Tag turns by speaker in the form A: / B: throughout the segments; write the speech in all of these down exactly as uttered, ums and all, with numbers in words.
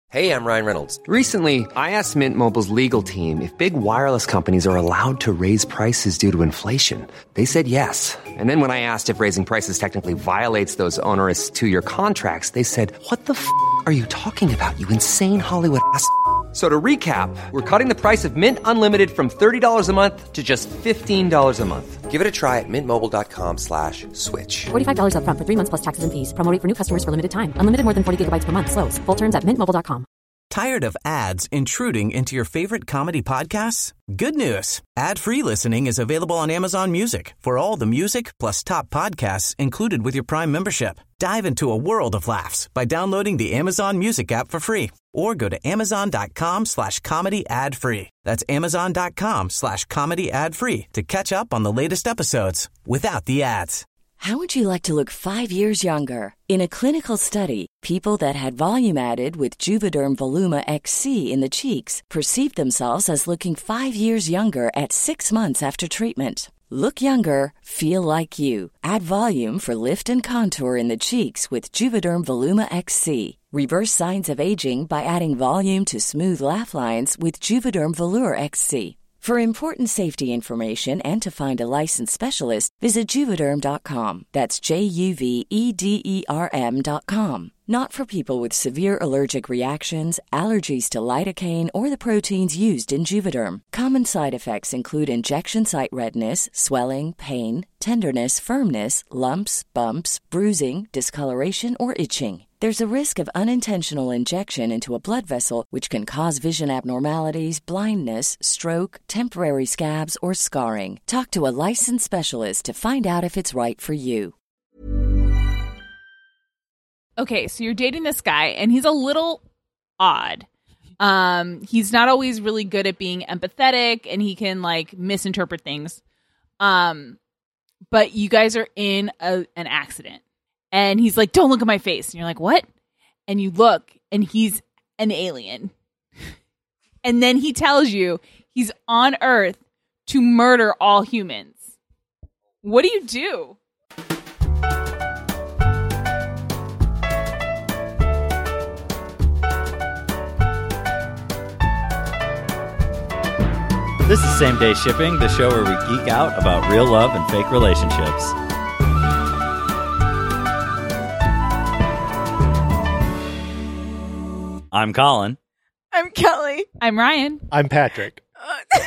A: Hey, I'm Ryan Reynolds.
B: Recently, I asked Mint Mobile's legal team if big wireless companies are allowed to raise prices due to inflation. They said yes. And then when I asked if raising prices technically violates those onerous two-year contracts, they said, what the f*** are you talking about, you insane Hollywood ass f- So to recap, we're cutting the price of Mint Unlimited from thirty dollars a month to just fifteen dollars a month.
A: Give it a try at mintmobile.com slash switch.
C: forty-five dollars up front for three months plus taxes and fees. Promo rate for new customers for limited time. Unlimited more than forty gigabytes per month. Slows full terms at mint mobile dot com.
D: Tired of ads intruding into your favorite comedy podcasts? Good news. Ad-free listening is available on Amazon Music for all the music plus top podcasts included with your Prime membership. Dive into a world of laughs by downloading the Amazon Music app for free or go to amazon.com slash comedy ad free. That's amazon.com slash comedy ad free to catch up on the latest episodes without the ads.
E: How would you like to look five years younger? In a clinical study, people that had volume added with Juvederm Voluma X C in the cheeks perceived themselves as looking five years younger at six months after treatment. Look younger, feel like you. Add volume for lift and contour in the cheeks with Juvederm Voluma X C. Reverse signs of aging by adding volume to smooth laugh lines with Juvederm Volure X C. For important safety information and to find a licensed specialist, visit Juvederm dot com. That's J U V E D E R M dot com. Not for people with severe allergic reactions, allergies to lidocaine, or the proteins used in Juvederm. Common side effects include injection site redness, swelling, pain, tenderness, firmness, lumps, bumps, bruising, discoloration, or itching. There's a risk of unintentional injection into a blood vessel, which can cause vision abnormalities, blindness, stroke, temporary scabs, or scarring. Talk to a licensed specialist to find out if it's right for you.
F: Okay, so you're dating this guy, and he's a little odd. Um, he's not always really good at being empathetic, and he can, like, misinterpret things. Um, but you guys are in a, an accident. And he's like, don't look at my face. And you're like, what? And you look, and he's an alien. And then he tells you he's on Earth to murder all humans. What do you do?
G: This is Same Day Shipping, the show where we geek out about real love and fake relationships. I'm Colin.
H: I'm Kelly.
F: I'm Ryan.
I: I'm Patrick.
H: Uh,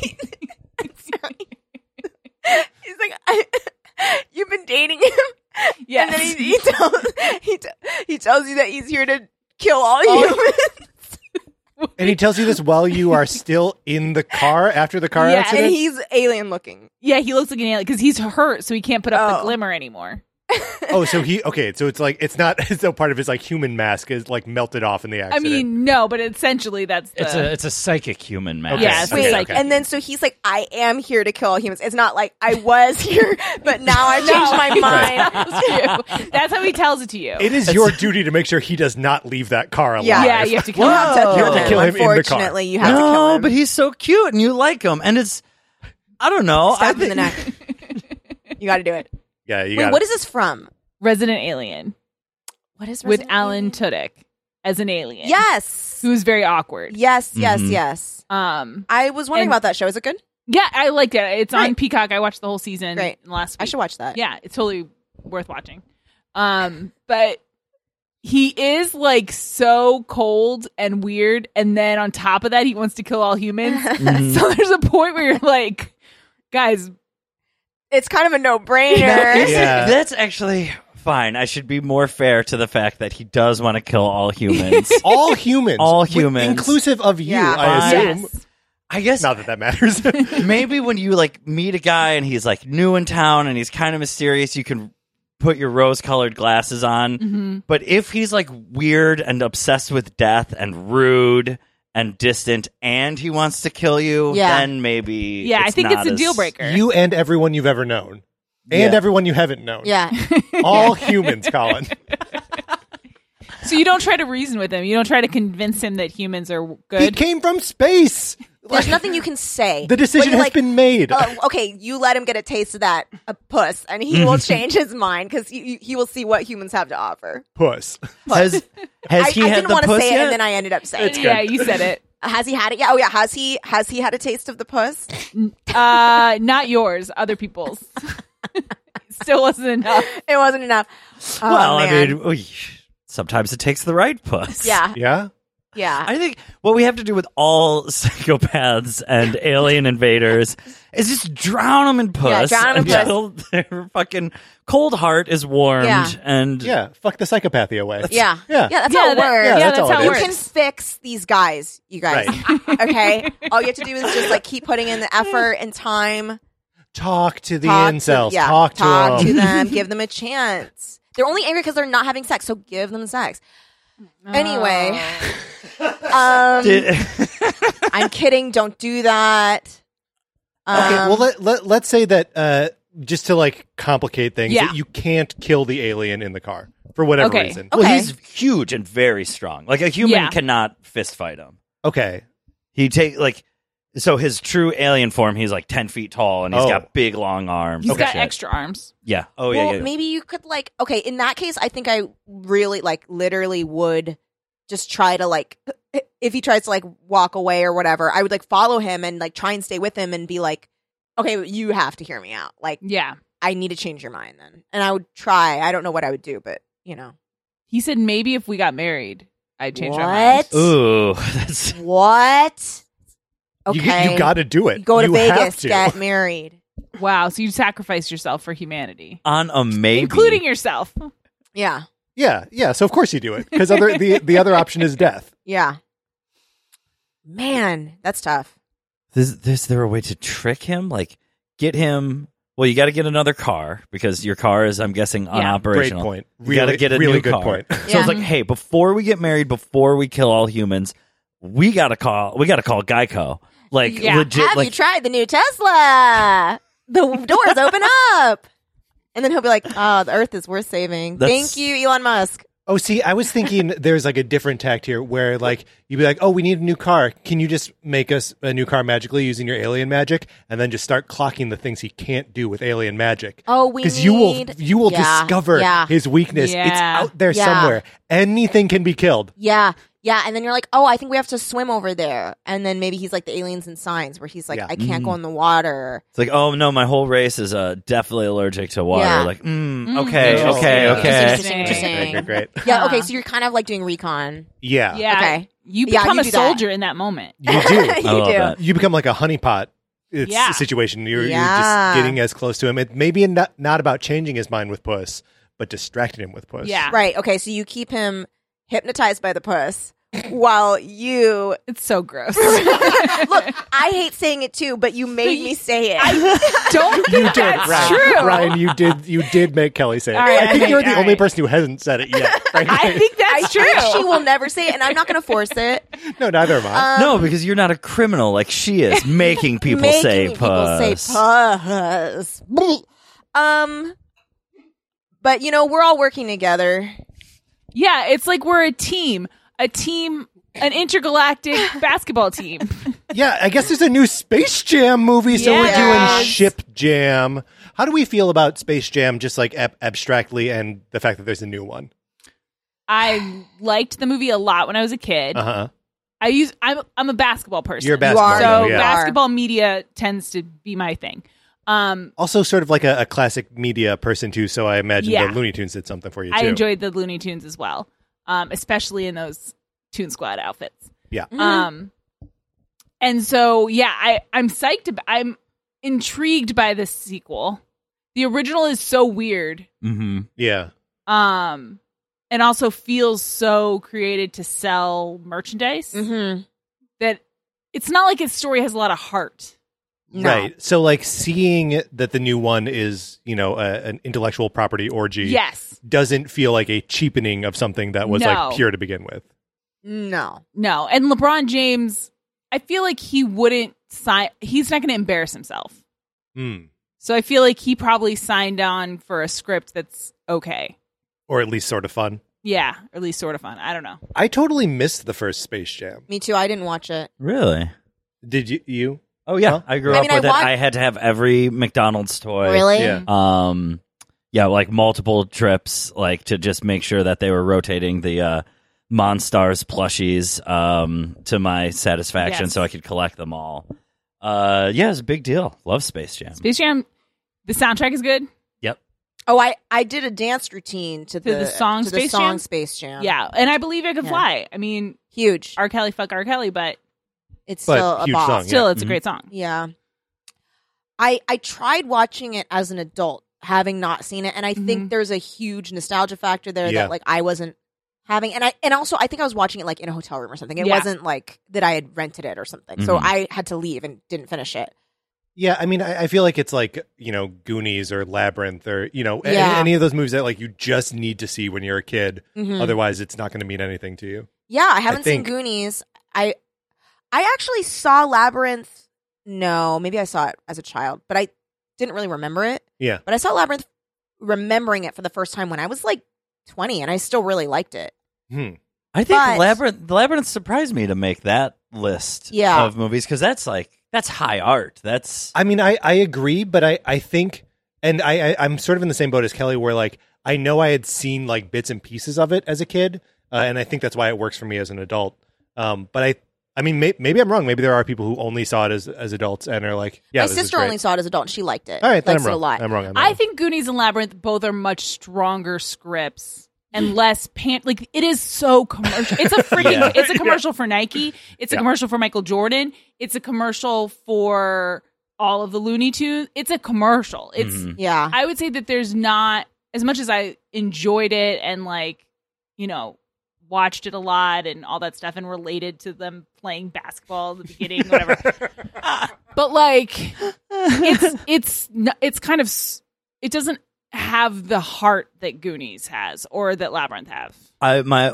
H: sorry. He's like, I, you've been dating him?
F: Yes.
H: And then he, he, tells, he, t- he tells you that he's here to kill all humans.
I: And he tells you this while you are still in the car after the car
F: Yeah,
I: accident?
H: And he's alien looking.
F: Yeah, he looks like an alien because he's hurt, so he can't put up
H: Oh.
F: the glimmer anymore.
I: Oh, so he, okay, so it's like, it's not, so part of his like human mask is like melted off in the
F: I
I: accident.
F: mean, no, but essentially that's the...
G: It's a it's a psychic human mask.
I: Okay.
F: Yeah, it's
I: okay,
H: Wait,
F: like-
I: okay.
H: and then so he's like, I am here to kill all humans. It's not like I was here, but now I've changed my mind.
F: That's true. That's how he tells it to you.
I: It is your duty to make sure he does not leave that car alive.
H: Yeah.
F: Yeah, you have to kill
H: You
F: him.
H: have to
I: You
H: kill
I: have to
H: him.
I: kill him in the car.
H: Unfortunately, you have to kill
G: No,
H: him.
G: but he's so cute and you like him, and it's I don't know.
H: Stab
G: I
H: him in the neck. You got to do it.
I: Yeah, you
H: Wait,
I: got
H: what is this from?
F: Resident Alien
H: What is
F: with
H: Resident
F: Alan
H: Alien?
F: Tudyk as an alien.
H: Yes.
F: Who is very awkward.
H: Yes, yes,
G: Mhm.
H: yes.
F: Um,
H: I was wondering
F: And-
H: about that show. Is it good?
F: yeah, I liked it. It's on
H: Great.
F: Peacock. I watched the whole season
H: Great.
F: last week.
H: I should watch that.
F: Yeah, it's totally worth watching. Um, but he is like so cold and weird, and then on top of that, he wants to kill all humans.
G: Mhm.
F: So there's a point where you're like, guys,
H: It's kind of a no-brainer.
I: Yeah.
G: That's actually fine. I should be more fair to the fact that he does want to kill all humans.
I: all humans.
G: All
I: with-
G: humans.
I: inclusive of you,
H: Yeah.
I: I assume.
F: yes.
G: I guess
I: Not that that matters.
G: maybe when you like meet a guy and he's like new in town and he's kind of mysterious, you can put your rose-colored glasses on.
F: Mm-hmm.
G: But if he's like weird and obsessed with death and rude and distant and he wants to kill you,
H: Yeah.
G: then maybe
F: Yeah, I
G: it's
F: think
G: not
F: it's a
G: as-
F: deal breaker.
I: You and everyone you've ever known. And
G: Yeah.
I: everyone you haven't known.
H: Yeah.
I: All humans, Colin.
F: So you don't try to reason with him. You don't try to convince him that humans are
I: He
F: good.
I: came from space.
H: there's nothing you can say.
I: The decision
H: But you're
I: has been made.
H: Uh, okay, you let him get a taste of that uh, puss, and he will change his mind because he, he will see what humans have to offer.
I: Puss.
G: Has has
H: I,
G: he
H: I
G: had
H: didn't
G: the
H: want to
G: puss
H: say
G: yet?
H: it, and then I ended up saying it.
F: Yeah, you said it.
H: Has he had it? Yeah. Oh, yeah. Has he? Has he had a taste of the puss?
F: Uh, not yours, other people's. Still wasn't enough.
H: It wasn't enough. Oh,
G: well, I
H: man.
G: mean, oy, sometimes it takes the right puss.
H: yeah,
I: Yeah?
H: yeah.
G: I think what we have to do with all psychopaths and alien invaders is just drown them in puss
H: drown 'em in puss.
G: until their fucking cold heart is warmed.
H: Yeah.
G: And
I: Yeah. Fuck the psychopathy away.
H: yeah,
I: Yeah.
H: yeah. That's
F: Yeah,
H: how it
F: that-
H: works.
F: yeah,
I: that's
F: that's
I: all
F: how
I: it
F: it
H: You
I: is.
F: works.
H: can fix these guys, you guys.
I: Right.
H: Okay. All you have to do is just like keep putting in the effort and time.
I: Talk to the
H: Talk
I: incels.
H: To, yeah,
I: talk to
H: talk
I: them.
H: to them. Give them a chance. They're only angry because they're not having sex, so give them sex. Anyway, um,
G: Did-
H: I'm kidding. Don't do that. Um,
I: Okay, well, let, let, let's say that uh, just to like complicate things,
F: Yeah.
I: that you can't kill the alien in the car for whatever
F: Okay.
I: reason.
G: well,
H: Okay.
G: he's huge and very strong. Like a human
F: Yeah.
G: cannot fist fight him.
I: Okay.
G: He take like so his true alien form. He's like ten feet tall and he's
I: Oh.
G: got big long arms.
F: He's
G: and
F: got
G: shit.
F: extra arms.
G: Yeah. Oh yeah.
H: well,
G: yeah.
H: maybe you could like. Okay, in that case, I think I really like literally would just try to like. If he tries to like walk away or whatever, I would like follow him and like try and stay with him and be like, okay, you have to hear me out. Like,
F: Yeah.
H: I need to change your mind then. And I would try. I don't know what I would do, but you know.
F: He said maybe if we got married, I'd change
H: What?
F: my mind.
G: Ooh, that's
H: What? Okay.
I: You, get- you got to do it.
H: Go to
I: You have
H: Vegas,
I: to.
H: get married.
F: Wow. So you sacrificed yourself for humanity,
G: on a maybe.
F: including yourself.
H: Yeah.
I: Yeah, yeah. So of course you do it because other the the other option is death.
H: Yeah. Man, that's tough.
G: Is, is there a way to trick him? Like get him. Well, you got to get another car because your car is, I'm guessing,
F: Yeah.
I: Great
G: unoperational.
I: point.
G: You got to
I: Really-
G: get a
I: really
G: new
I: good
G: car.
I: point.
G: So
H: Yeah.
G: it's like, hey, before we get married, before we kill all humans, we got to call. We got to call Geico. Like
F: Yeah.
G: legit.
H: Have
G: like
H: you tried the new Tesla? The doors open up. And then he'll be like, oh, the earth is worth saving.
G: That's-
H: Thank you, Elon Musk.
I: Oh, see, I was thinking there's like a different tact here where like you'd be like, oh, we need a new car. Can you just make us a new car magically using your alien magic, and then just start clocking the things he can't do with alien magic?
H: Oh, we
I: because you will
H: need-
I: you will
H: Yeah,
I: discover
H: yeah.
I: his weakness. It's
F: Yeah.
I: out there
H: Yeah.
I: somewhere. Anything can be killed.
H: Yeah. Yeah. And then you're like, oh, I think we have to swim over there. And then maybe he's like the aliens in Signs where he's like,
I: Yeah.
H: I can't go in the water.
G: it's like, oh no, my whole race is uh, definitely allergic to water.
H: Yeah.
G: Like, mm, okay,
I: Mm.
G: okay,
I: Yeah.
G: okay.
H: Interesting, interesting.
I: Great, great, great.
H: Yeah. Okay. So you're kind of like doing recon.
I: Yeah,
F: Yeah.
H: Okay.
F: You
H: Yeah,
F: become
H: you
F: a
H: do that.
F: soldier in that moment.
I: you do.
H: you
G: I love
H: do.
G: that.
I: You become like a honeypot. It's
F: Yeah.
I: a situation. You're,
H: Yeah.
I: you're just getting as close to him. It maybe not not about changing his mind with puss, but distracting him with puss.
F: Yeah.
H: Right. Okay. So you keep him hypnotized by the puss while you
F: It's so gross.
H: look. I hate saying it too, but you made me say it.
F: Don't think
I: You did,
F: that's
I: Ryan.
F: true.
I: Ryan, you did. You did make Kelly say it.
F: All right,
I: I think
F: okay,
I: you're the
F: all
I: only
F: right.
I: person who hasn't said it yet. frankly.
F: I think that's
H: I
F: true.
H: think she will never say it, and I'm not going to force it.
I: no, neither am I.
H: Um,
G: No, because you're not a criminal like she is, making people
H: Making
G: say
H: people
G: puss.
H: say puss. um, but you know, we're all working together.
F: Yeah, it's like we're a team, a team, an intergalactic basketball team.
I: yeah, I guess there's a new Space Jam movie, so we're
F: Yes.
I: doing Ship Jam. How do we feel about Space Jam, just like ab- abstractly, and the fact that there's a new one?
F: I liked the movie a lot when I was a kid.
I: Uh huh.
F: I use I'm I'm a basketball person.
I: You're a basketball
H: are,
F: so
I: guy,
H: you
I: yeah.
H: are.
F: basketball media tends to be my thing. Um,
I: Also, sort of like a, a classic media person too. So I imagine
F: Yeah.
I: the Looney Tunes did something for you too.
F: I enjoyed the Looney Tunes as well, um, especially in those Toon Squad outfits.
I: Yeah.
F: Um, and so yeah, I I'm psyched. About, I'm intrigued by this sequel. The original is so weird,
G: Mm-hmm.
I: Yeah.
F: um, and also feels so created to sell merchandise
H: Mm-hmm.
F: that it's not like its story has a lot of heart.
H: No.
I: Right. So, like, seeing that the new one is, you know, a, an intellectual property orgy
F: Yes,
I: doesn't feel like a cheapening of something that was,
F: No.
I: like, pure to begin with.
H: No.
F: no, and LeBron James, I feel like he wouldn't sign. He's not going to embarrass himself.
I: Hmm.
F: So I feel like he probably signed on for a script that's okay.
I: Or at least sort of fun.
F: Yeah, or at least sort of fun. I don't know.
I: I totally missed the first Space Jam.
H: Me too. I didn't watch it.
G: Really?
I: Did you? you?
G: Oh yeah,
I: Huh?
G: I grew
H: I
G: up
H: mean, I
G: with it.
H: wa-
G: I had to have every McDonald's toy.
H: Really?
I: Yeah.
G: Um, yeah, like multiple trips, like to just make sure that they were rotating the uh, Monstars plushies um, to my satisfaction,
F: Yes.
G: so I could collect them all. Uh, yeah, it was a big deal. Love Space Jam.
F: Space Jam, the soundtrack is good.
G: Yep.
H: Oh, I, I did a dance routine to,
F: To the song
H: to
F: Space
H: the song
F: Jam?
H: Space Jam.
F: Yeah, and I believe it could
H: Yeah.
F: fly. I mean,
H: Huge.
F: R. Kelly, fuck R. Kelly, but
H: It's
I: But
H: still a
I: huge
H: boss.
I: song.
F: still,
I: yeah.
F: it's a
G: Mhm.
F: great song.
H: Yeah. I I tried watching it as an adult, having not seen it, and I
F: Mhm.
H: think there's a huge nostalgia factor there
I: Yeah.
H: that like I wasn't having, and I and also I think I was watching it like in a hotel room or something. It
F: Yeah.
H: wasn't like that I had rented it or something, so
G: Mhm.
H: I had to leave and didn't finish it.
I: Yeah, I mean, I, I feel like it's like, you know, Goonies or Labyrinth or, you know, a-
H: Yeah.
I: any of those movies that like you just need to see when you're a kid.
H: Mhm.
I: Otherwise, it's not going to mean anything to you.
H: Yeah, I haven't
I: think-
H: seen Goonies. I I actually saw Labyrinth. No, maybe I saw it as a child, but I didn't really remember it.
I: Yeah.
H: But I saw Labyrinth, remembering it for the first time when I was like twenty, and I still really liked it.
I: Hmm.
G: I think
H: But-
G: Labyrinth, Labyrinth surprised me to make that list
H: Yeah.
G: of movies because that's like that's high art. That's
I: I mean, I, I agree, but I, I think, and I, I, I'm sort of in the same boat as Kelly where like, I know I had seen like bits and pieces of it as a kid. Uh, and I think that's why it works for me as an adult. Um, but I, I mean, may, maybe I'm wrong. Maybe there are people who only saw it as, as adults and are like, yeah,
H: My
I: this is
H: sister
I: great.
H: only saw it as adult, and she liked it.
I: All right, then
H: Likes
I: I'm
H: it
I: wrong.
H: a lot.
I: I'm wrong. I'm
F: I
I: wrong.
F: think Goonies and Labyrinth both are much stronger scripts and less pan. Like it is so commercial. It's a freaking.
G: Yeah.
F: It's a commercial for Nike. It's a
I: Yeah.
F: commercial for Michael Jordan. It's a commercial for all of the Looney Tunes. It's a commercial. It's.
G: Mhm.
H: Yeah.
F: I would say that there's not as much as I enjoyed it and like, you know, watched it a lot and all that stuff and related to them playing basketball at the beginning, whatever. But like, it's it's n- it's kind of s- it doesn't have the heart that Goonies has or that Labyrinth have.
G: I, my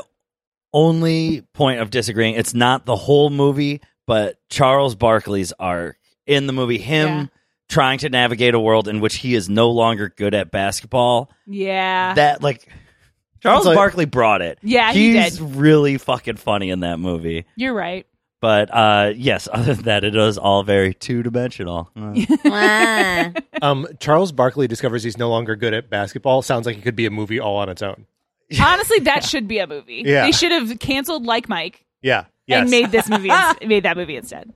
G: only point of disagreeing. It's not the whole movie, but Charles Barkley's arc in the movie, him
F: Yeah.
G: trying to navigate a world in which he is no longer good at basketball.
F: Yeah,
G: That like Charles
I: It's like-
G: Barkley brought it.
F: Yeah, he
G: he's
F: did.
G: really fucking funny in that movie.
F: you're right.
G: But uh, yes, other than that, it is all very two dimensional.
H: Ah.
I: Um, Charles Barkley discovers he's no longer good at basketball. Sounds like it could be a movie all on its own.
F: Honestly, that should be a movie.
I: Yeah.
F: They should have canceled Like Mike
I: Yeah. Yes.
F: and made this movie ins- made that movie instead.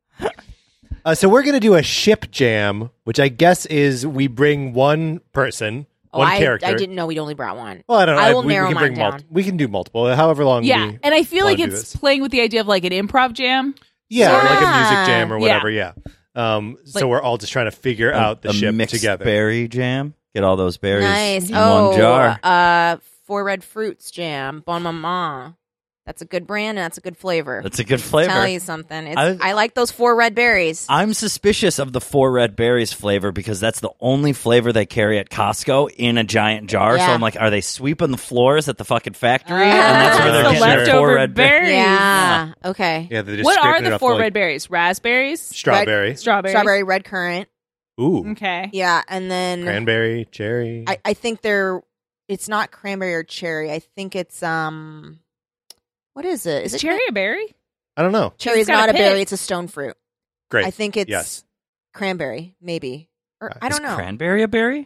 I: Uh, so we're going to do a ship jam, which I guess is we bring one person,
H: Oh,
I: one
H: I,
I: character.
H: I didn't know we'd only brought one.
I: Well, I don't know.
H: I will
I: we, we
H: narrow
I: can
H: mine
I: bring
H: down.
I: mul- we can do multiple, however long.
F: Yeah,
I: we
F: and I feel like
I: wanna do
F: it's
I: this.
F: playing with the idea of like an improv jam.
I: Yeah, or like a music
H: Yeah.
I: jam or whatever. Yeah. Um, so
F: Like-
I: we're all just trying to figure out the
G: a
I: ship
G: mixed
I: together.
G: berry jam. Get all those berries
H: Nice.
G: in
H: Oh,
G: one jar.
H: uh, Four Red Fruits jam, Bon Maman. That's a good brand and that's a good flavor.
G: That's a good flavor.
H: Tell you something. It's,
G: I-
H: I, like those four red berries.
G: I'm suspicious of the four red berries flavor because that's the only flavor they carry at Costco in a giant jar. So
H: Yeah.
G: I'm like, are they sweeping the floors at the fucking factory?
F: Ah,
G: and that's where they're
F: the
G: getting their
F: leftover
G: four red berries.
F: berries.
H: Yeah. Okay.
I: Yeah, they're just
F: What are
I: scraping it
F: the
I: up
F: four
I: to, like,
F: red berries? Raspberries,
I: Strawberry.
F: strawberries,
H: Strawberry, red currant.
I: Ooh.
F: Okay.
H: Yeah, and then
I: Cranberry, cherry.
H: I, I think they're. It's not cranberry or cherry. I think it's um. What is it? Is
F: Is
H: it
F: cherry a berry?
I: I don't know.
H: Cherry is
F: It's got
H: not
F: a
H: a berry.
F: pit.
H: It's a stone fruit.
I: Great.
H: I think it's
I: Yes.
H: cranberry, maybe. Or
I: Uh,
H: I
G: Is
H: don't know.
G: cranberry a berry?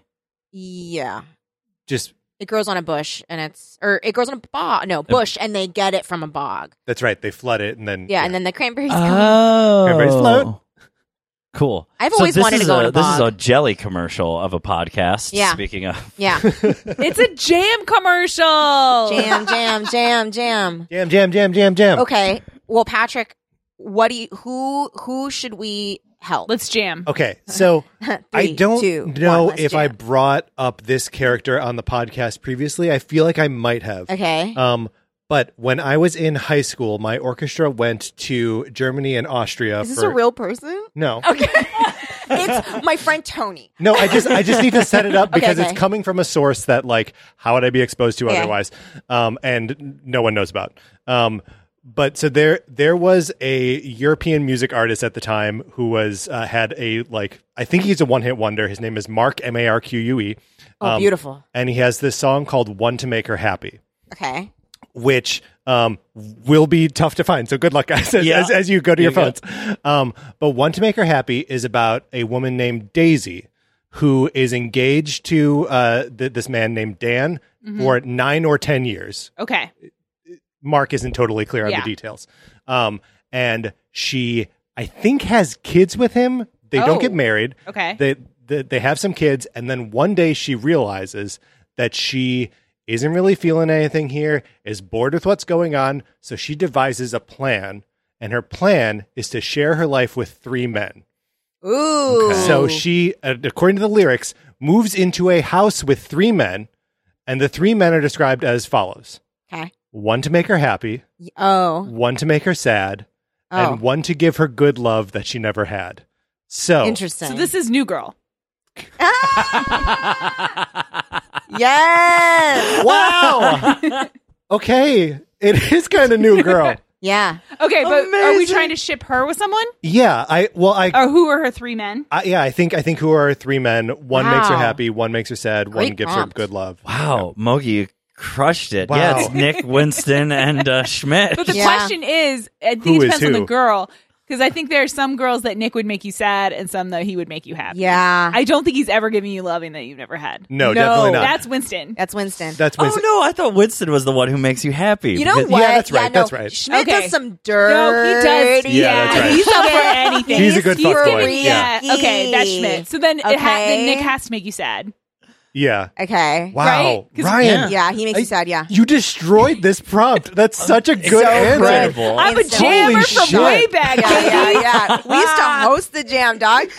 H: Yeah.
I: Just
H: It grows on a bush, and it's or it grows on a bog. No, bush, and they get it from a bog.
I: that's right. They flood it and then
H: Yeah, and then the cranberries come.
G: Oh.
I: Cranberries float.
G: Cool.
H: I've
G: So
H: always
G: this
H: wanted to
G: is
H: go
G: a,
H: on a
G: This is
H: bog.
G: a jelly commercial of a podcast.
H: Yeah.
G: Speaking of.
H: Yeah,
F: It's a jam commercial.
H: jam, jam, jam, jam.
I: jam, jam, jam, jam, jam.
H: Okay, well, Patrick, what do you? Who who should we help?
F: Let's jam.
I: Okay, so I
H: Three,
I: don't
H: two,
I: know
H: one, let's
I: if I
H: jam.
I: brought up this character on the podcast previously. I feel like I might have.
H: Okay.
I: Um, but when I was in high school, my orchestra went to Germany and Austria.
H: Is this
I: for,
H: a real person?
I: No,
H: Okay. It's my friend Tony.
I: no. I just I just need to set it up
H: Okay,
I: because
H: okay.
I: it's coming from a source that like how would I be exposed to
H: Yeah.
I: otherwise, um, and no one knows about. Um, but so there there was a European music artist at the time who was uh, had a like I think he's a one hit wonder. His name is Mark M A R Q U E.
H: Oh,
I: Um,
H: beautiful.
I: And he has this song called "One to Make Her Happy."
H: Okay.
I: which um, will be tough to find. So good luck, guys, as,
G: Yeah.
I: as, as you go to
G: You
I: your
G: go.
I: phones. Um, but One to Make Her Happy is about a woman named Daisy who is engaged to uh, th- this man named Dan
F: Mm-hmm.
I: for nine or ten years.
F: Okay.
I: Mark isn't totally clear on
F: Yeah.
I: the details. Um, and she, I think, has kids with him. They
F: Oh.
I: don't get married.
F: Okay.
I: They, they they have some kids, and then one day she realizes that she isn't really feeling anything here, is bored with what's going on, so she devises a plan, and her plan is to share her life with three men.
H: Ooh.
I: So she, uh, according to the lyrics, moves into a house with three men, and the three men are described as follows.
H: Okay.
I: One to make her happy,
H: Oh.
I: one to make her sad,
H: Oh.
I: and one to give her good love that she never had. So
H: Interesting.
F: So this is New Girl.
H: Yes.
I: Wow. Okay. It is kind of New Girl.
H: Yeah.
F: Okay, but are we
G: Amazing.
F: trying to ship her with someone?
I: Yeah. I well I,
F: Or who are her three men?
I: I yeah, I think I think who are three men. One makes her
H: Wow.
I: happy, one makes her sad, one
H: Great
I: gives
H: prompt.
I: her good love.
G: Wow, Mogi, you crushed it.
I: Wow.
G: Yeah, it's Nick, Winston, and uh, Schmidt.
F: But the
H: Yeah.
F: question is, I think
I: Who
F: it
I: is
F: depends on
I: who?
F: the girl. Because I think there are some girls that Nick would make you sad and some that he would make you happy.
H: Yeah.
F: I don't think he's ever giving you loving that you've never had.
I: No, definitely not.
F: That's Winston.
H: That's Winston.
I: That's
G: Oh
I: Winston.
G: no, I thought Winston was the one who makes you happy.
H: You know
G: because-
H: what?
I: Yeah, that's right,
H: no,
I: that's right.
H: Schmidt
F: Okay.
H: does some dirty.
F: No, he does.
I: Yeah,
F: Yeah,
I: that's right.
F: he's up for anything.
I: He's a good
F: He's
I: fuckboy.
F: giving-
I: Yeah.
F: Yeah. Okay, that's Schmidt. So then, it ha-
H: Okay.
F: then Nick has to make you sad.
I: Yeah.
H: Okay.
I: Wow.
F: Right? 'Cause-
I: Ryan.
H: Yeah, he makes
I: I-
H: you sad. Yeah.
I: You destroyed this prompt. That's such a good
H: So
I: answer.
G: incredible.
F: I'm a
H: Instant.
F: jammer
I: Holy
F: from
I: shit.
F: way back.
H: Yeah, yeah,
F: baby.
H: yeah. We used to host the jam, dog.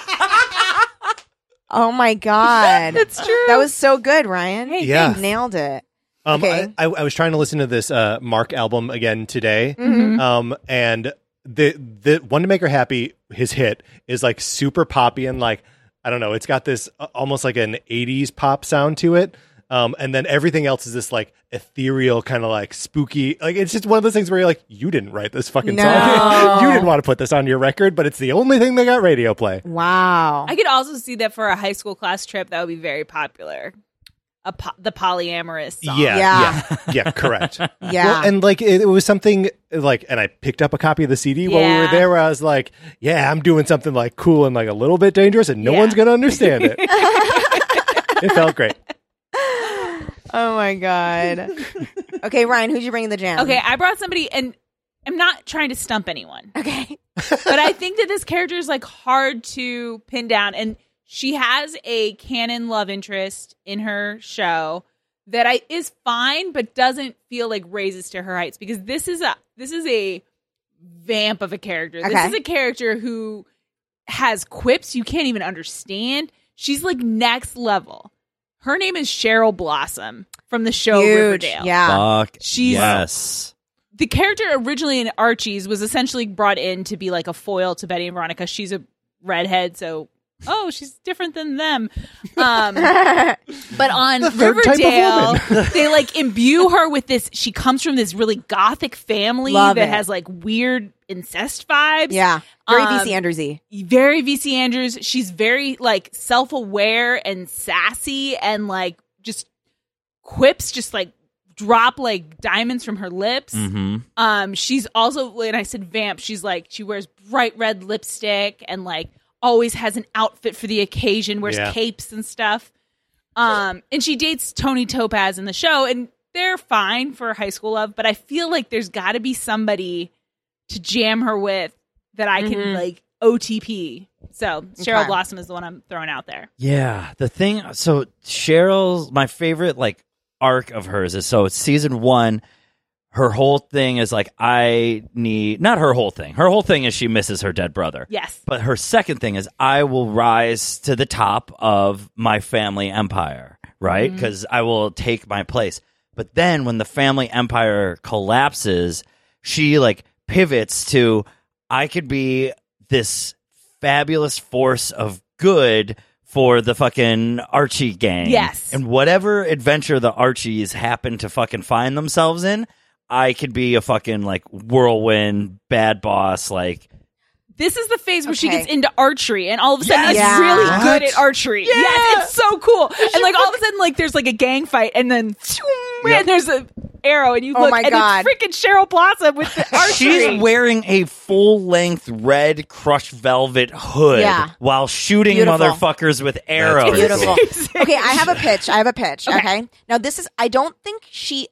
H: Oh my god,
F: That's true.
H: That was so good, Ryan.
F: Hey,
I: Yeah.
H: You nailed it.
I: Um,
H: Okay.
I: I, I, I was trying to listen to this uh, Mark album again today,
H: Mm-hmm.
I: um, and the the One to Make Her Happy, his hit is like super poppy and like I don't know, it's got this uh, almost like an eighties pop sound to it, um, and then everything else is this like ethereal kind of like spooky. Like it's just one of those things where you're like, you didn't write this fucking
H: No.
I: song, you didn't want to put this on your record, but it's the only thing that got radio play.
H: Wow.
F: I could also see that for a high school class trip, that would be very popular. A po- the polyamorous song.
I: Yeah,
H: Yeah.
I: yeah, yeah, correct.
H: Yeah.
I: Well, and like it, it was something like, and I picked up a copy of the C D while we were
F: Yeah.
I: there. Where I was like, "Yeah, I'm doing something like cool and like a little bit dangerous, and no
F: Yeah.
I: one's gonna understand it." It felt great.
H: Oh my god. Okay, Ryan, who'd you bring in the jam?
F: Okay, I brought somebody, and I'm not trying to stump anyone,
H: Okay.
F: but I think that this character is like hard to pin down, and she has a canon love interest in her show that I is fine, but doesn't feel like raises to her heights because this is a this is a vamp of a character. This
H: Okay.
F: is a character who has quips you can't even understand. She's like next level. Her name is Cheryl Blossom from the show
H: Huge.
F: Riverdale.
H: Yeah.
G: Fuck
F: She's-
G: yes.
F: The character originally in Archie's was essentially brought in to be like a foil to Betty and Veronica. She's a redhead, so oh, she's different than them. Um, but on
I: The third type of
F: Riverdale, they like imbue her with this. She comes from this really gothic family
H: Love
F: that
H: it.
F: has like weird incest vibes.
H: Yeah. Very
F: Um,
H: V C Andrews-y.
F: Very V C Andrews. She's very like self-aware and sassy and like just quips just like drop like diamonds from her lips.
G: Mm-hmm.
F: Um she's also when I said vamp, she's like she wears bright red lipstick and like always has an outfit for the occasion, wears
I: Yeah.
F: capes and stuff. Um and she dates Tony Topaz in the show and they're fine for high school love, but I feel like there's got to be somebody to jam her with that I can
H: Mhm.
F: like O T P. So Cheryl
H: Okay.
F: Blossom is the one I'm throwing out there.
G: Yeah, the thing. So Cheryl's my favorite like arc of hers is so it's season one. Her whole thing is like I need not her whole thing. Her whole thing is she misses her dead brother.
F: Yes.
G: But her second thing is I will rise to the top of my family empire, right? Because I will take my place. But then when the family empire collapses, she like pivots to I could be this fabulous force of good for the fucking Archie gang.
F: Yes.
G: And whatever adventure the Archies happen to fucking find themselves in, I could be a fucking like whirlwind bad boss. Like,
F: This is the phase where she
H: Okay.
F: gets into archery and all of a sudden
H: Yes.
F: is
H: Yeah.
F: really
I: What?
F: good at archery. Yes, it's so cool. And like all of a sudden like there's like a gang fight and then where there's a arrow and you
H: Oh
F: look
H: my
F: and
H: God.
F: it's freaking Cheryl Blossom with the archery.
G: She's wearing a full-length red crushed velvet hood
H: Yeah.
G: while shooting
H: Beautiful.
G: motherfuckers with arrows.
I: very
H: Beautiful. Okay, I have a pitch. I have a pitch.
F: Okay.
H: Okay. Now this is. I don't think she.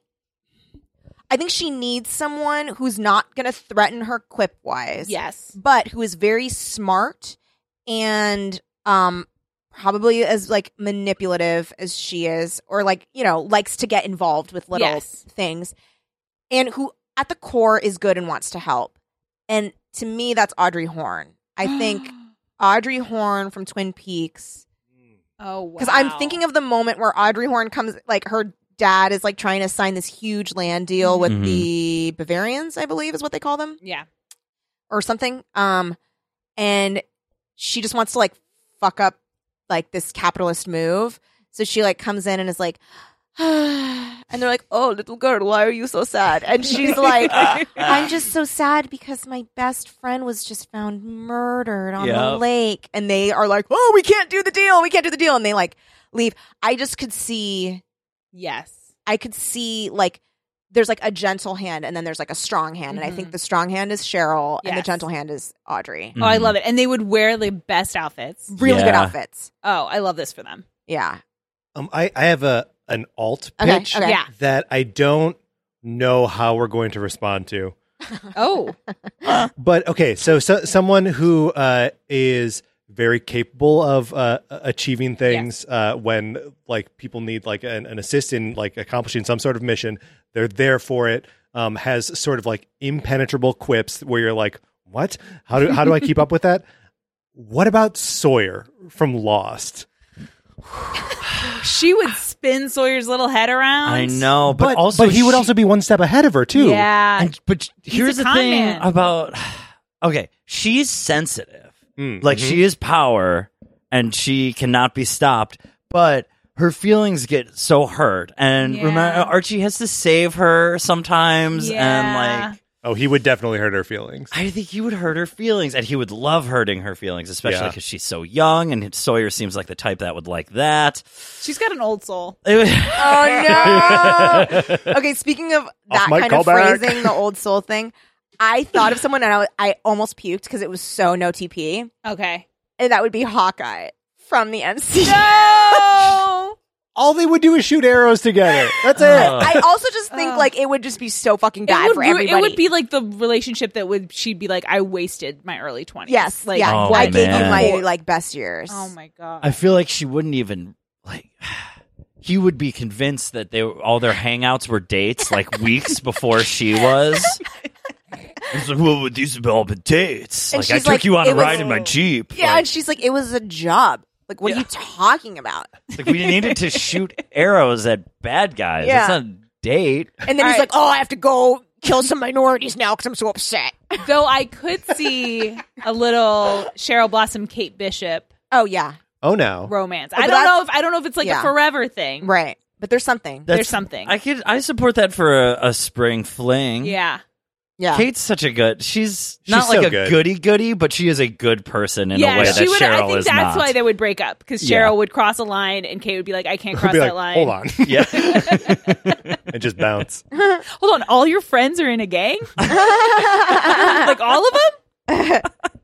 H: I think she needs someone who's not going to threaten her quip wise.
F: Yes.
H: But who is very smart and um probably as like manipulative as she is, or like you know likes to get involved with little
F: Yes.
H: things, and who at the core is good and wants to help. And to me, that's Audrey Horne. I think Audrey Horne from Twin Peaks.
F: Oh, wow.
H: Because I'm thinking of the moment where Audrey Horne comes, like her dad is like trying to sign this huge land deal with
G: Mhm.
H: the Bavarians, I believe is what they call them,
F: Yeah.
H: or something. Um, and she just wants to like fuck up like this capitalist move. So she like comes in and is like, and they're like, "Oh, little girl, why are you so sad?" And she's like, "I'm just so sad because my best friend was just found murdered on the
G: Yep.
H: lake." And they are like, "Oh, we can't do the deal. We can't do the deal." And they like leave. I just could see,
F: Yes.
H: I could see like there's like a gentle hand and then there's like a strong hand. And I think the strong hand is Cheryl and the
F: Yes.
H: gentle hand is Audrey.
F: Oh, I love it. And they would wear the best outfits.
H: Really good
G: Yeah.
H: outfits.
F: Oh, I love this for them.
H: Yeah.
I: Um, I, I have a an alt
H: Okay,
I: pitch
H: okay.
F: Yeah.
I: that I don't know how we're going to respond to.
F: Oh.
I: But okay, so, so someone who uh, is very capable of uh, achieving things uh, when like people need like an, an assist in like accomplishing some sort of mission. They're there for it. Um, has sort of like impenetrable quips where you're like, what? How do how do I keep up with that? What about Sawyer from Lost?
F: She would spin Sawyer's little head around.
G: I know, but,
I: But
G: also
I: but he would
G: she-
I: also be one step ahead of her too.
F: Yeah.
G: And, but here's
F: a
G: the
F: con
G: thing
F: man.
G: about okay, she's sensitive.
I: Mm,
G: Like
I: mhm.
G: she is power and she cannot be stopped, but her feelings get so hurt. And
F: Yeah.
G: remember Archie has to save her sometimes
F: Yeah.
G: and like
I: Oh, he would definitely hurt her feelings.
G: I think he would hurt her feelings, and he would love hurting her feelings, especially
I: Yeah.
G: because she's so young, and Sawyer seems like the type that would like that.
F: She's got an old soul.
G: It would-
H: Oh no! Okay, speaking of that
I: my
H: kind of
I: callback.
H: phrasing, the old soul thing, I thought of someone and I, I almost puked because it was so no T P,
F: Okay.
H: and that would be Hawkeye from the M C U.
F: No!
I: All they would do is shoot arrows together. That's it.
G: Uh,
H: I also just think like it would just be so fucking bad
F: it would,
H: for
F: ru-
H: everybody.
F: It would be like the relationship that would she'd be like, I wasted my early twenties.
H: yes,
F: Like,
H: yeah.
G: Oh,
H: I gave you
G: man.
H: my like best years.
F: Oh my god.
G: I feel like she wouldn't even like. He would be convinced that they were, all their hangouts were dates, like weeks before she was. He's like, well, these have all been dates.
H: And
G: like I
H: she's
G: took
H: like,
G: you on a
H: it was-
G: ride in my Jeep.
H: Yeah,
G: Like,
H: and she's like, it was a job. Like, what are you talking about?
G: like, we needed to shoot arrows at bad guys.
H: Yeah.
G: It's not a date.
H: And then
F: All
H: he's
F: right.
H: like, oh, I have to go kill some minorities now because I'm so upset.
F: Though I could see a little Cheryl Blossom, Kate Bishop
H: Oh yeah,
I: Oh no.
F: romance.
H: Oh,
F: I
H: but
F: don't know
H: that's-
F: if I don't know if it's like
H: yeah.
F: a forever thing.
H: right. But there's something.
G: That's-
F: There's something.
G: I could. I support that for a, a spring fling.
F: Yeah.
H: Yeah.
G: Kate's such a good. She's,
I: She's
G: not like
I: so
G: a
I: good.
G: goody goody, but she is a good person in
F: yeah,
G: a way
F: she
G: that
F: would.
G: Cheryl
F: I think
G: is
F: that's
G: not.
F: why they would break up because Cheryl
G: Yeah.
F: would cross a line and Kate would be like, I can't
I: He'd
F: cross
I: be
F: that
I: like,
F: line.
I: hold on,
G: yeah.
I: and just bounce.
F: Hold on. All your friends are in a gang? Like all of them?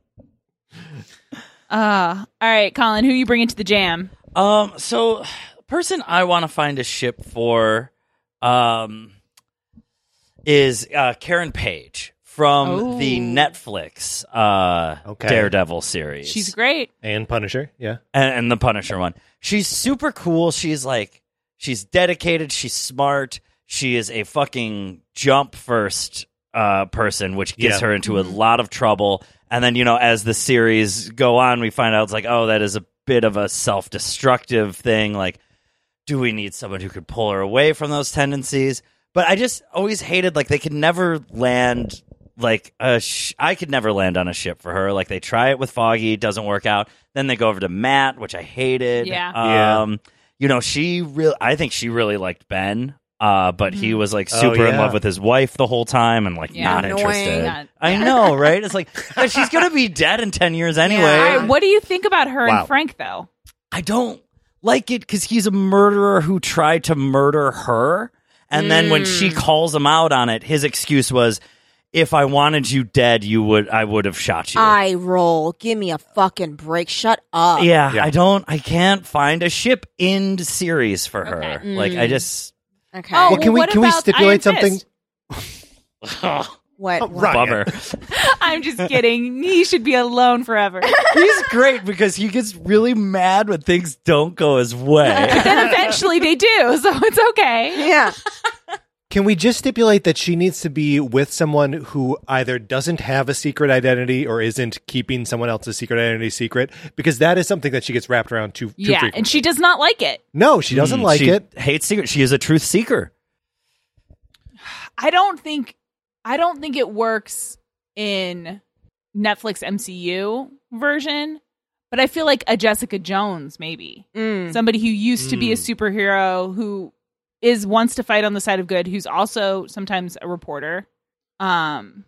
F: Uh, all right, Colin, who you bringing to the jam?
G: Um. So, the person I want to find a ship for, um, is uh, Karen Page from
F: Oh.
G: the Netflix uh
I: Okay.
G: Daredevil series.
F: She's great.
I: And Punisher, yeah.
G: and, and the Punisher one. She's super cool. She's like, she's dedicated. She's smart. She is a fucking jump first uh, person, which gets
I: Yeah.
G: her into a lot of trouble. And then, you know, as the series go on, we find out it's like, oh, that is a bit of a self-destructive thing. Like, do we need someone who could pull her away from those tendencies? But I just always hated, like, they could never land, like, a sh- I could never land on a ship for her. Like, they try it with Foggy, doesn't work out. Then they go over to Matt, which I hated.
F: Yeah.
I: Yeah.
G: Um, you know, she really, I think she really liked Ben. Uh, but he was like
I: Oh,
G: super in
I: yeah.
G: love with his wife the whole time and like
F: Yeah.
G: not
H: Annoying.
G: interested.
F: Not-
G: I know, right? It's like, but she's gonna be dead in ten years anyway.
H: Yeah.
F: All right, what do you think about her
I: Wow.
F: and Frank, though?
G: I don't like it because he's a murderer who tried to murder her, And then when she calls him out on it, his excuse was, if I wanted you dead, you would I would have shot you.
H: I roll. Give me a fucking break. Shut up.
G: yeah,
I: Yeah.
G: I don't I can't find a ship end series for her.
F: Okay.
G: Like I just
H: Okay.
F: Oh,
I: Well, can we
F: what
I: can we
F: about
I: stipulate
F: Iron
I: something?
F: Fist?
H: what?
I: Oh,
H: what?
I: right.
G: bummer.
F: I'm just kidding. He should be alone forever.
G: He's great because he gets really mad when things don't go his way.
F: Then eventually they do, so it's okay.
H: Yeah.
I: Can we just stipulate that she needs to be with someone who either doesn't have a secret identity or isn't keeping someone else's secret identity secret? Because that is something that she gets wrapped around too, too
F: Yeah,
I: frequently.
F: and she does not like it.
I: No, she doesn't
G: Mm,
I: like
G: she
I: it.
G: Hates secret. She is a truth seeker.
F: I don't think I don't think it works in Netflix M C U version, but I feel like a Jessica Jones maybe.
H: Mm.
F: Somebody who used to be a superhero who is wants to fight on the side of good, who's also sometimes a reporter. Um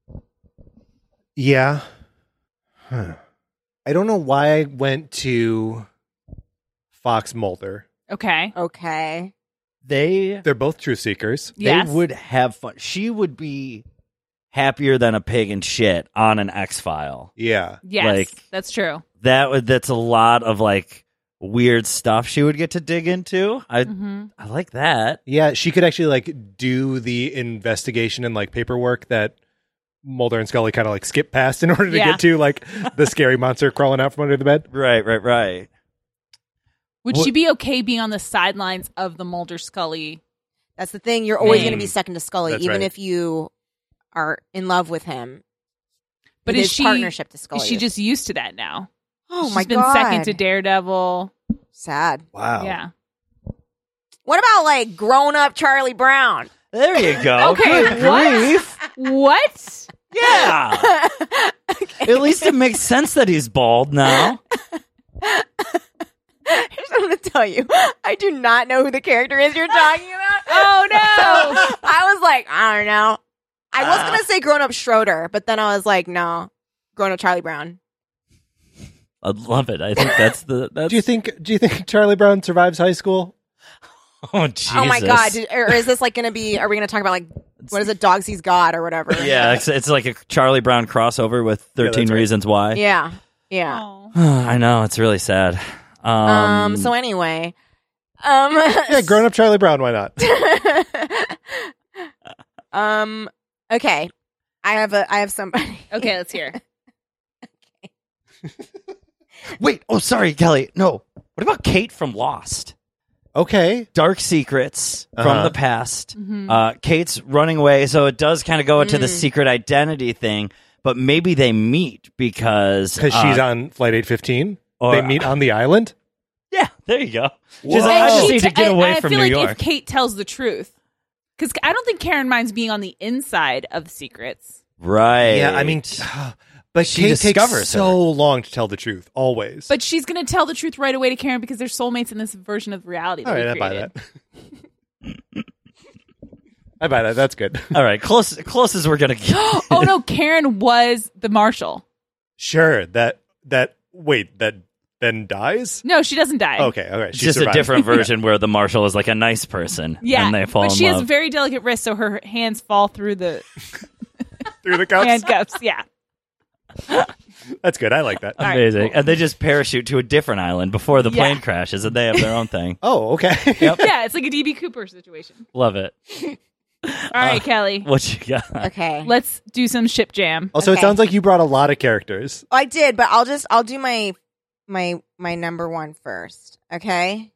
I: Yeah. Huh. I don't know why I went to Fox Mulder.
F: okay.
H: Okay.
G: They
I: They're both truth seekers.
F: Yes.
G: they would have fun. She would be happier than a pig in shit on an X-File.
I: Yeah.
F: Yes,
G: like-
F: that's true.
G: That would that's a lot of like weird stuff she would get to dig into. I
F: hmm
G: I like that.
I: Yeah, she could actually like do the investigation and like paperwork that Mulder and Scully kind of like skip past in order to
F: Yeah.
I: get to like the scary monster crawling out from under the bed.
G: Right, right, right.
F: Would
I: What-
F: she be okay being on the sidelines of the Mulder Scully?
H: That's the thing. You're always
G: Mm.
H: going to be second to Scully,
I: That's
H: even
I: right.
H: if you are in love with him.
F: But
H: It
F: is
H: is
F: she
H: partnership to Scully?
F: Is she just used to that now?
H: Oh
F: She's
H: my
F: been
H: god.
F: second to Daredevil.
H: Sad.
I: Wow.
F: Yeah.
H: What about like grown up Charlie Brown?
G: There you go.
F: Okay,
G: Good
F: what?
G: grief.
F: What?
G: Yeah. At least it makes sense that he's bald now.
H: Here's what I'm going to tell you. I do not know who the character is you're talking about.
F: Oh no.
H: So I was like, I don't know. I was going to say grown up Schroeder, but then I was like, no, grown up Charlie Brown.
G: I love it. I think that's the that's
I: Do you think do you think Charlie Brown survives high school?
G: Oh Jesus.
H: Oh my god! Did, or is this like going to be? Are we going to talk about like what is it? Dog Sees God or whatever?
G: Yeah, it's, it's like a Charlie Brown crossover with thirteen
I: right.
G: Reasons Why.
H: yeah, yeah.
F: Oh.
G: I know, it's really sad. Um,
H: Um. So anyway, um.
I: Yeah, grown up Charlie Brown, why not?
H: um. Okay, I have a. I have somebody.
F: Okay, let's hear.
G: wait, oh sorry, Kelly. No. What about Kate from Lost?
I: Okay.
G: Dark secrets from
I: Uh-huh.
G: the past.
F: Mhm.
G: Uh, Kate's running away, so it does kind of go into the
H: Mm.
G: secret identity thing. But maybe they meet because
I: Because
G: uh,
I: she's on flight eight fifteen.
G: or-
I: They meet on the island.
G: Yeah, there you go. She's
I: Whoa.
G: like, I just
F: She
G: need to
F: t-
G: get
F: I-
G: away
F: I
G: from
F: feel
G: New
F: like
G: York.
F: if Kate tells the truth, because I don't think Karen minds being on the inside of the secrets.
G: Right.
I: Yeah, I mean, but
G: She
I: Kate
G: discovers
I: takes so long to tell the truth, always.
F: But she's going to tell the truth right away to Karen because they're soulmates in this version of reality. That
I: all
F: we
I: right, I buy
F: created.
I: that. I buy that. That's good.
G: all right, close, close as we're gonna get.
F: Oh no, Karen was the marshal.
I: Sure. That that wait that then dies.
F: No, she doesn't die.
I: Okay. All right.
G: It's
I: she
G: just
I: survived.
G: a different version where the marshal is like a nice person.
F: Yeah,
G: and they fall
F: but
G: in
F: she
G: love.
F: has very delicate wrists, so her hands fall through the
I: through the cups.
F: handcuffs. Yeah.
I: That's good. I like that.
F: All right,
G: Amazing.
F: cool.
G: And they just parachute to a different island before the
F: Yeah.
G: plane crashes, and they have their own thing.
I: Oh, okay.
F: Yeah, it's like a D B Cooper situation.
G: Love it.
F: All right, Kelly.
G: What you got?
H: Okay.
F: Let's do some ship jam.
I: Also, it
H: Okay.
I: sounds like you brought a lot of characters.
H: I did, but I'll just I'll do my my my number one first. Okay.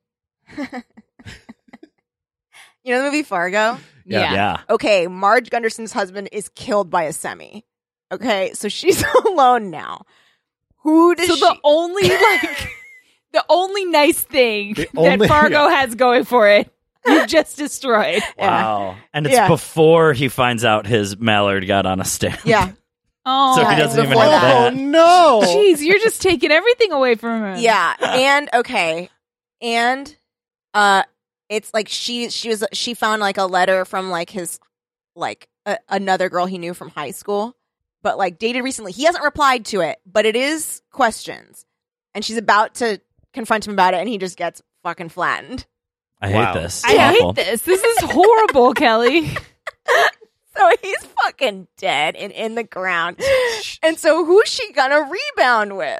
H: You know the movie Fargo?
F: Yeah.
G: Yeah.
H: Okay, Marge Gunderson's husband is killed by a semi. Okay, so she's alone now. Who does
F: So
H: she?
F: the only like the only nice thing
I: The
F: that
I: only-
F: Fargo
I: yeah.
F: has going for it, you just destroyed.
G: Wow. And it's
H: Yeah.
G: before he finds out his mallard got on a stamp.
H: yeah,
F: Oh,
G: So he
H: Yeah,
G: doesn't even
H: before
G: have
H: that.
G: that.
I: Oh no!
F: Jeez, you're just taking everything away from him.
H: yeah, and okay, and uh, it's like she she was she found like a letter from like his like a, another girl he knew from high school, but like dated recently. He hasn't replied to it, but it is questions, and she's about to confront him about it, and he just gets fucking flattened.
G: I
I: Wow.
G: hate this.
F: I
G: Awful.
F: hate this. This is horrible, Kelly.
H: So he's fucking dead and in the ground. And so who's she gonna rebound with?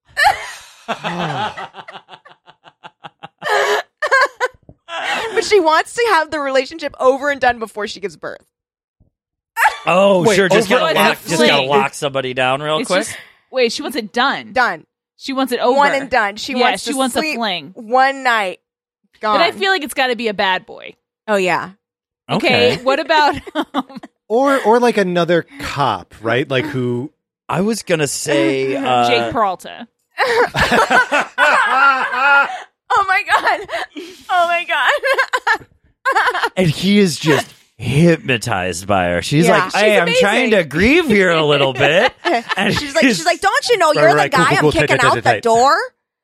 H: But she wants to have the relationship over and done before she gives birth.
G: Oh,
I: Wait,
G: sure. Just
I: over
G: gotta
F: a
G: lock, just gotta
F: fling.
G: lock somebody down real
F: It's
G: quick.
F: just wait. She wants it done.
H: Done.
F: She wants it over.
H: One and done. She
F: Yeah,
H: wants
F: she
H: to
F: wants a
H: sleep
F: fling.
H: one night. Gone.
F: But I feel like it's got to be a bad boy.
H: Oh yeah.
F: Okay. What about? Um,
I: Or or like another cop, right? Like who?
G: I was gonna say uh,
F: Jake Peralta?
H: Oh my god. Oh my god.
G: and he is just hypnotized by her. She's
H: Yeah.
G: like,
H: She's
G: "Hey, I'm
H: amazing.
G: trying to grieve here a little bit." And
H: She's like, she's like, don't you know
I: Right,
H: you're
I: right,
H: the
I: cool,
H: guy
I: cool, cool,
H: I'm kicking
I: tight, tight,
H: out
I: tight,
H: the door?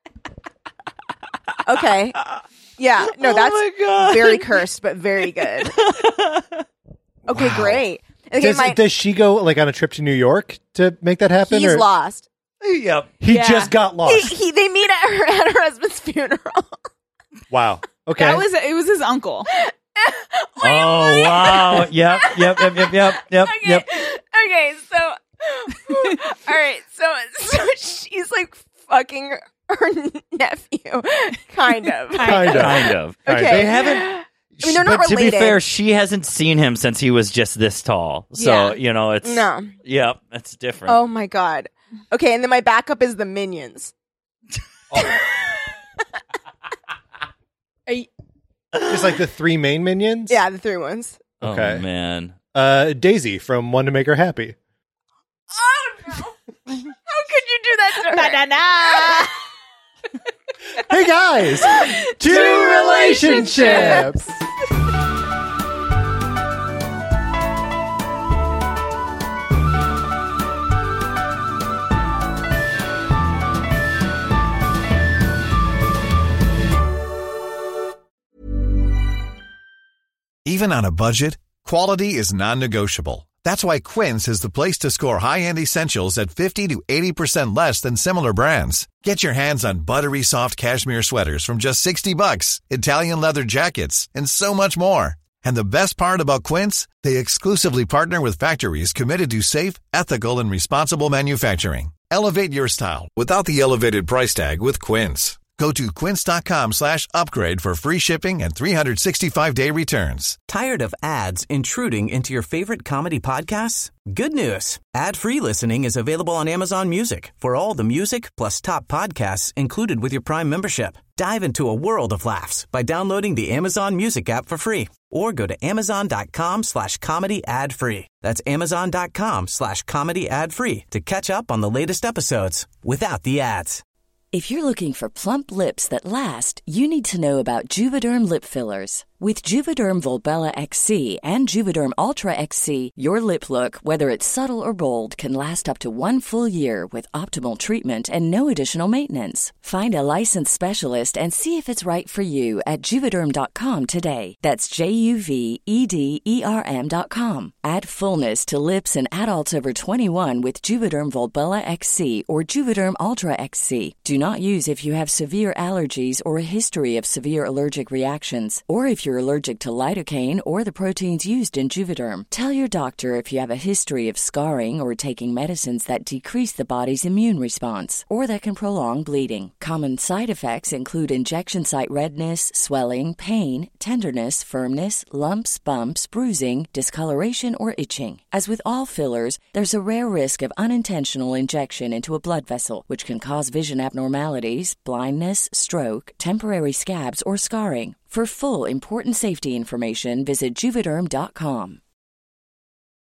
H: Okay. Yeah. No,
G: Oh
H: that's
G: my God.
H: very cursed, but very good. Okay,
I: Wow.
H: great. Okay,
I: Does,
H: my,
I: does she go like on a trip to New York to make that happen?
H: he's
I: or?
H: lost.
G: Yep.
I: He
F: Yeah.
I: just got
H: He,
I: lost.
H: he, they meet at her, at her husband's funeral.
I: Wow. Okay.
F: That was it. Was his uncle?
G: Oh wow. Yep. Yep. Yep. Yep. Yep. Yep.
H: Okay.
G: Yep.
H: Okay, so all right, so so she's like fucking her nephew, kind of.
I: kind of.
G: Kind of.
H: Okay.
G: They haven't.
H: I mean, they're not
G: but to be
H: related.
G: fair, she hasn't seen him since he was just this tall. So
H: Yeah.
G: you know, it's
H: No.
G: Yep. It's different.
H: Oh my god. Okay, and then my backup is the Minions.
I: Just like the three main minions.
H: Yeah, the three ones.
G: Oh,
I: Okay.
G: man.
I: Uh, Daisy from One to Make Her Happy.
H: Oh no! How could you do that to her?
F: Ba-da-da.
I: Hey guys, two relationships.
J: Even on a budget, quality is non-negotiable. That's why Quince is the place to score high-end essentials at fifty to eighty percent less than similar brands. Get your hands on buttery soft cashmere sweaters from just sixty bucks, Italian leather jackets, and so much more. And the best part about Quince, they exclusively partner with factories committed to safe, ethical, and responsible manufacturing. Elevate your style without the elevated price tag with Quince. Go to quince.com slash upgrade for free shipping and three sixty-five day returns.
D: Tired of ads intruding into your favorite comedy podcasts? Good news. Ad-free listening is available on Amazon Music for all the music plus top podcasts included with your Prime membership. Dive into a world of laughs by downloading the Amazon Music app for free or go to amazon.com slash comedy ad free. That's amazon.com slash comedy ad free to catch up on the latest episodes without the ads.
E: If you're looking for plump lips that last, you need to know about Juvederm lip fillers. With Juvederm Volbella X C and Juvederm Ultra X C, your lip look, whether it's subtle or bold, can last up to one full year with optimal treatment and no additional maintenance. Find a licensed specialist and see if it's right for you at Juvederm dot com today. That's J U V E D E R M dot com. Add fullness to lips in adults over twenty-one with Juvederm Volbella X C or Juvederm Ultra X C. Do not use if you have severe allergies or a history of severe allergic reactions, or if you're allergic to lidocaine or the proteins used in Juvederm. Tell your doctor if you have a history of scarring or taking medicines that decrease the body's immune response or that can prolong bleeding. Common side effects include injection site redness, swelling, pain, tenderness, firmness, lumps, bumps, bruising, discoloration, or itching. As with all fillers, there's a rare risk of unintentional injection into a blood vessel, which can cause vision abnormalities, blindness, stroke, temporary scabs, or scarring. For full, important safety information, visit Juvederm dot com.